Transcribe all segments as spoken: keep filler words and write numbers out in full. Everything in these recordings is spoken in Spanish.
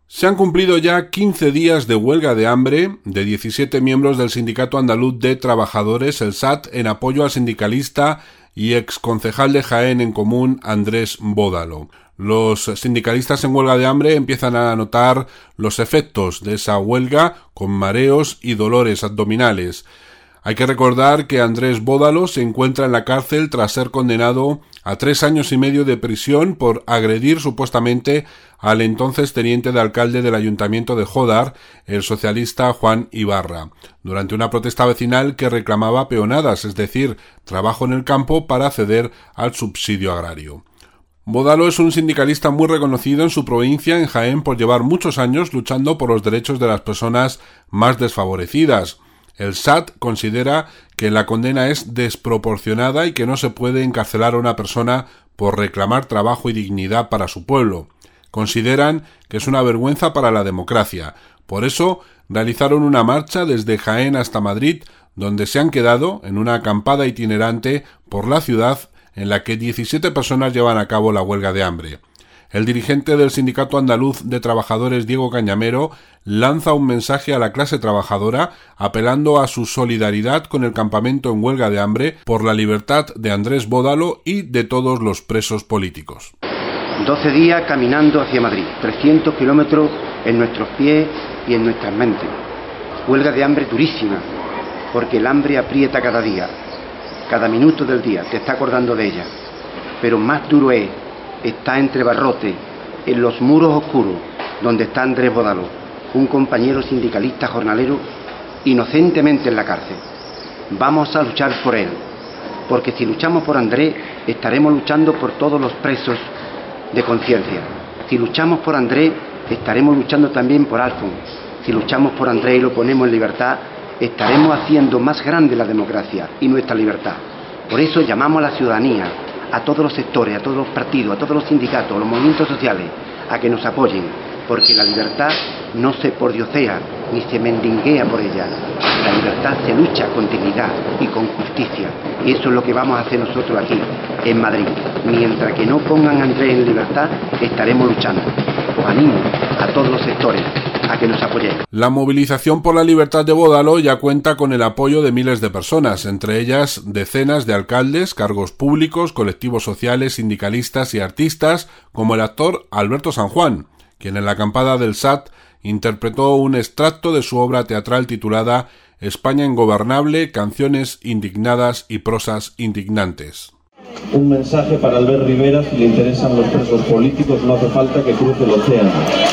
Se han cumplido ya quince días de huelga de hambre de diecisiete miembros del Sindicato Andaluz de Trabajadores, el S A T, en apoyo al sindicalista y exconcejal de Jaén en Común, Andrés Bódalo. Los sindicalistas en huelga de hambre empiezan a notar los efectos de esa huelga con mareos y dolores abdominales. Hay que recordar que Andrés Bódalo se encuentra en la cárcel tras ser condenado a tres años y medio de prisión por agredir supuestamente al entonces teniente de alcalde del ayuntamiento de Jódar, el socialista Juan Ibarra, durante una protesta vecinal que reclamaba peonadas, es decir, trabajo en el campo para acceder al subsidio agrario. Bódalo es un sindicalista muy reconocido en su provincia, en Jaén, por llevar muchos años luchando por los derechos de las personas más desfavorecidas. El S A T considera que la condena es desproporcionada y que no se puede encarcelar a una persona por reclamar trabajo y dignidad para su pueblo. Consideran que es una vergüenza para la democracia. Por eso realizaron una marcha desde Jaén hasta Madrid, donde se han quedado en una acampada itinerante por la ciudad en la que diecisiete personas llevan a cabo la huelga de hambre. El dirigente del Sindicato Andaluz de Trabajadores, Diego Cañamero, lanza un mensaje a la clase trabajadora apelando a su solidaridad con el campamento en huelga de hambre por la libertad de Andrés Bódalo y de todos los presos políticos. doce días caminando hacia Madrid, trescientos kilómetros en nuestros pies y en nuestras mentes. Huelga de hambre durísima, porque el hambre aprieta cada día, cada minuto del día, te está acordando de ella. Pero más duro es, está entre barrotes, en los muros oscuros, donde está Andrés Bódalo, un compañero sindicalista jornalero, inocentemente en la cárcel. Vamos a luchar por él, porque si luchamos por Andrés, estaremos luchando por todos los presos de conciencia. Si luchamos por Andrés, estaremos luchando también por Alfon. Si luchamos por Andrés y lo ponemos en libertad, estaremos haciendo más grande la democracia y nuestra libertad. Por eso llamamos a la ciudadanía, a todos los sectores, a todos los partidos, a todos los sindicatos, a los movimientos sociales, a que nos apoyen, porque la libertad no se pordiosea ni se mendigue por ella. La libertad se lucha con dignidad y con justicia, y eso es lo que vamos a hacer nosotros aquí, en Madrid. Mientras que no pongan a Andrés en libertad, estaremos luchando. Os animo a todos los sectores a que nos apoyen. La movilización por la libertad de Bódalo ya cuenta con el apoyo de miles de personas, entre ellas decenas de alcaldes, cargos públicos, colectivos sociales, sindicalistas y artistas, como el actor Alberto San Juan, quien en la acampada del S A T interpretó un extracto de su obra teatral titulada España ingobernable, canciones indignadas y prosas indignantes. Un mensaje para Albert Rivera: si le interesan los presos políticos, no hace falta que cruce el océano.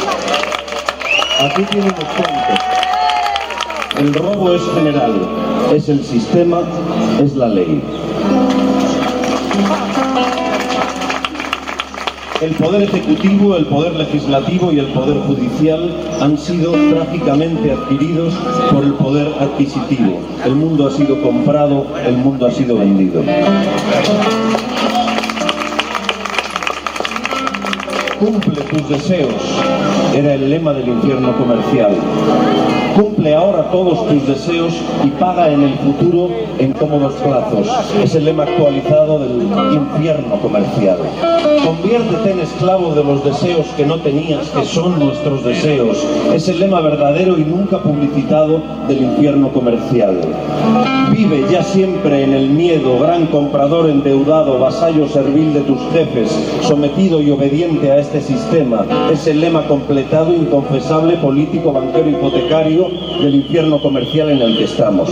Aquí tienen los cuentos. El robo es general, es el sistema, es la ley. El poder ejecutivo, el poder legislativo y el poder judicial han sido trágicamente adquiridos por el poder adquisitivo. El mundo ha sido comprado, el mundo ha sido vendido. Cumple tus deseos, era el lema del infierno comercial. Cumple ahora todos tus deseos y paga en el futuro en cómodos plazos. Es el lema actualizado del infierno comercial. Conviértete en esclavo de los deseos que no tenías, que son nuestros deseos. Es el lema verdadero y nunca publicitado del infierno comercial. Vive ya siempre en el miedo, gran comprador endeudado, vasallo servil de tus jefes, sometido y obediente a este sistema. Es el lema completado, inconfesable, político, banquero, hipotecario del infierno comercial en el que estamos.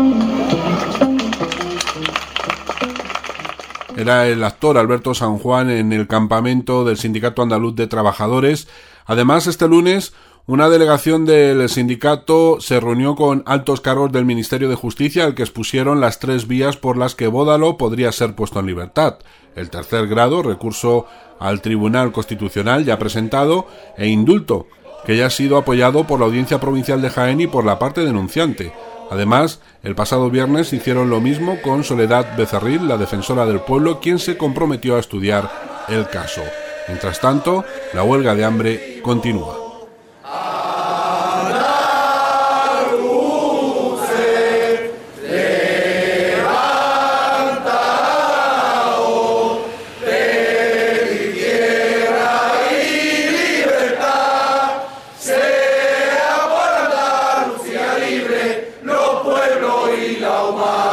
Era el actor Alberto San Juan en el campamento del Sindicato Andaluz de Trabajadores. Además, este lunes, una delegación del sindicato se reunió con altos cargos del Ministerio de Justicia, al que expusieron las tres vías por las que Bódalo podría ser puesto en libertad: el tercer grado, recurso al Tribunal Constitucional ya presentado, e indulto, que ya ha sido apoyado por la Audiencia Provincial de Jaén y por la parte denunciante. Además, el pasado viernes hicieron lo mismo con Soledad Becerril, la defensora del pueblo, quien se comprometió a estudiar el caso. Mientras tanto, la huelga de hambre continúa. Trauma.